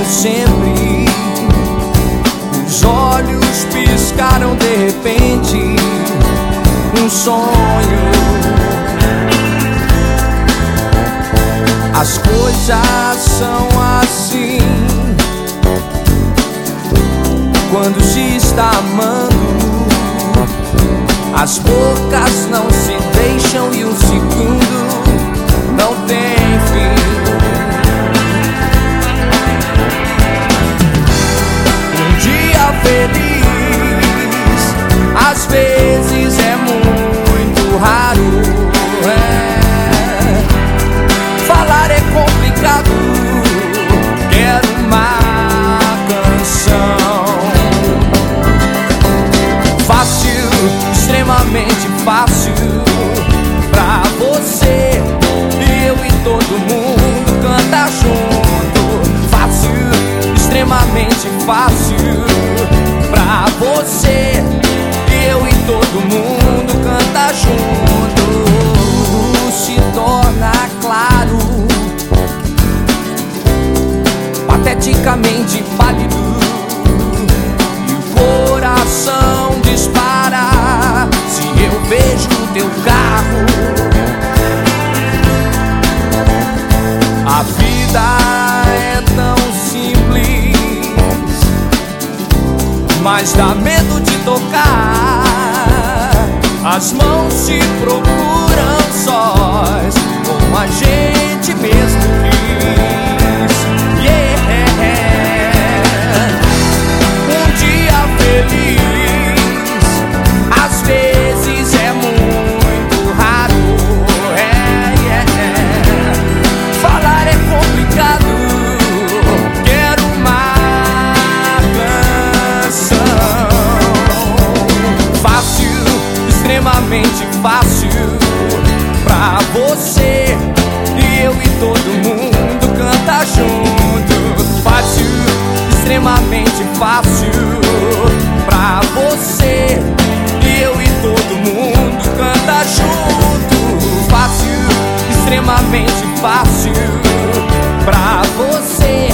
sempre. Os olhos piscaram de repente, um sonho. As coisas são assim quando se está amando. As bocas não se deixam e um segundo não tem fim. Um dia feliz às vezes é muito raro. Falar é complicado. Quero uma canção fácil, extremamente fácil, pra você e eu e todo mundo canta junto. Fácil, extremamente fácil, pra você e eu e todo mundo canta junto. Se torna claro, pateticamente pálido, e o coração dispara se eu vejo o teu carro. A vida é tão simples, mas dá medo de tocar. As mãos se procuram sós, como a gente mesmo quis. Um dia feliz às vezes é muito raro. Falar é complicado. Quero uma canção fácil, extremamente fácil, pra você e eu e todo mundo canta junto. Fácil, extremamente fácil, pra você e eu e todo mundo canta junto. Fácil, extremamente fácil, pra você